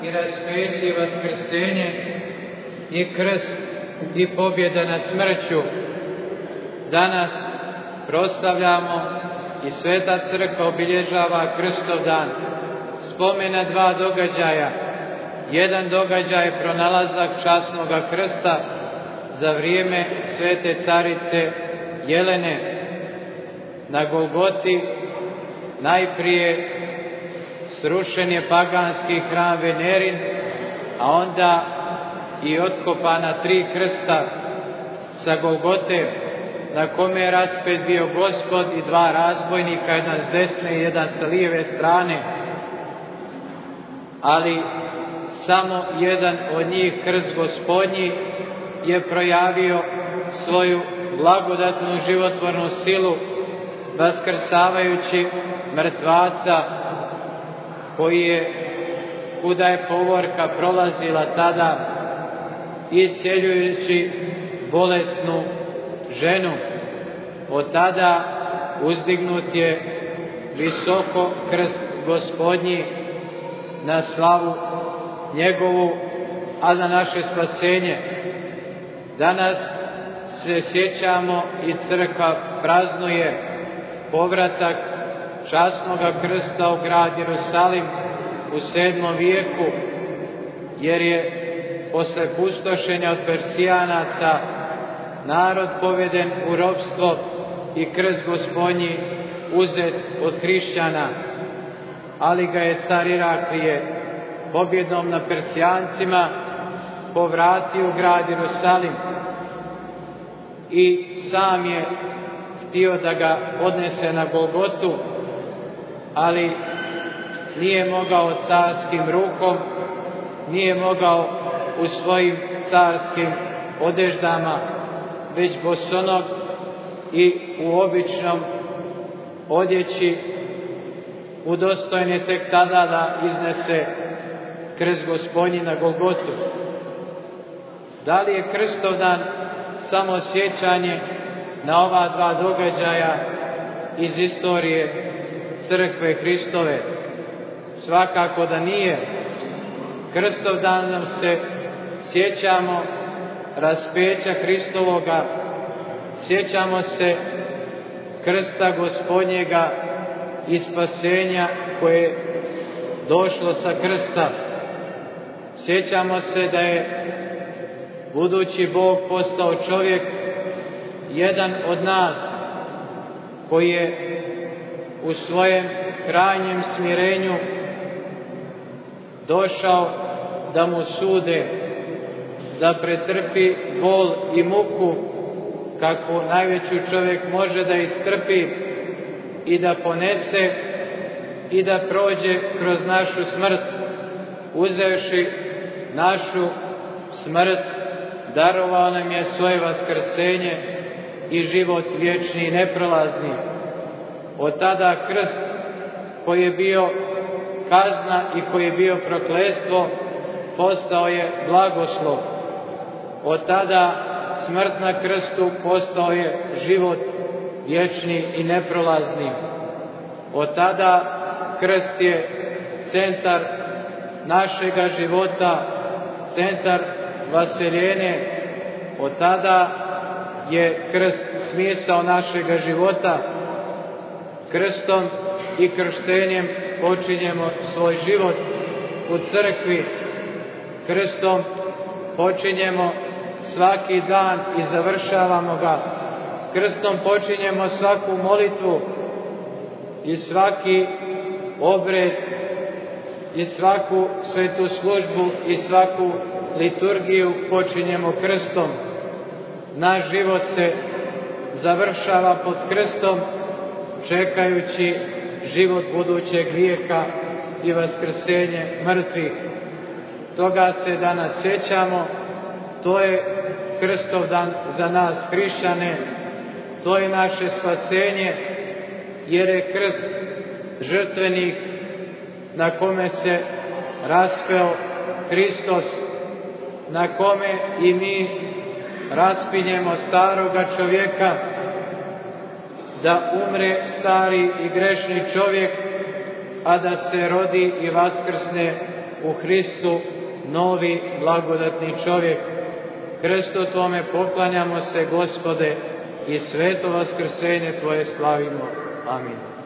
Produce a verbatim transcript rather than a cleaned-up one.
i raspeće i vaskrsenje i krst i pobjeda nad smrću. Danas proslavljamo i Sveta Crkva obilježava Krstov dan. Spomena dva događaja. Jedan događaj je pronalazak časnoga krsta za vrijeme svete carice Jelene na Golgoti. Najprije srušen je paganski hram Venerin, a onda i otkopana tri krsta sa Golgote, na kome je raspet bio Gospod i dva razbojnika, jedan s desne i jedan sa lijeve strane. Ali samo jedan od njih, krst Gospodnji, je projavio svoju blagodatnu životvornu silu, vaskrsavajući mrtvaca koji je, kuda je povorka prolazila tada, isceljujući bolesnu ženu. Od tada uzdignut je visoko krst Gospodnji na slavu njegovu, a za naše spasenje. Danas se sjećamo i crkva praznuje povratak časnoga krsta u grad Jerusalim u sedmom vijeku, jer je posle pustošenja od Persijanaca narod poveden u ropstvo i krst Gospodnji uzet od hrišćana, ali ga je car Iraklije pobjedom na Persijancima povratio u grad Jerusalim i sam je htio da ga odnese na Golgotu, ali nije mogao carskim rukom, nije mogao u svojim carskim odeždama, već bosonog i u običnom odjeći udostojen je tek tada da iznese krst Gospodnji na Golgotu. Da li je Krstovdan samo sjećanje na ova dva događaja iz istorije Crkve Hristove? Svakako da nije. Krstovdanom se sjećamo raspeća Hristovoga, sjećamo se krsta Gospodnjega i spasenja koje je došlo sa krsta. Sjećamo se da je budući Bog postao čovjek, jedan od nas, koji je u svojem krajnjem smirenju došao da mu sude, da pretrpi bol i muku kakvu najveću čovjek može da istrpi i da ponese i da prođe kroz našu smrt, uzevši našu smrt, darovao nam je svoje vaskrsenje i život vječni i neprolazni. Od tada krst koji je bio kazna i koji je bio prokletstvo postao je blagoslov. Od tada smrt na krstu postao je život vječni i neprolazni. Od tada krst je centar našega života, centar vaseljene. Od tada je krst smisao našega života. Krstom i krštenjem počinjemo svoj život u crkvi. Krstom počinjemo svaki dan i završavamo ga. Krstom počinjemo svaku molitvu i svaki obred i svaku svetu službu i svaku liturgiju počinjemo krstom. Naš život se završava pod krstom, čekajući život budućeg vijeka i vaskrsenje mrtvih. Toga se danas sjećamo. To je Krstovdan za nas hrišćane. To je naše spasenje, jer je krst žrtvenik na kome se raspeo Hristos, na kome i mi raspinjemo staroga čovjeka, da umre stari i grešni čovjek, a da se rodi i vaskrsne u Hristu novi blagodatni čovjek. Krstu Tvome poklanjamo se, Gospode, i sveto vaskrsenje Tvoje slavimo. Amin.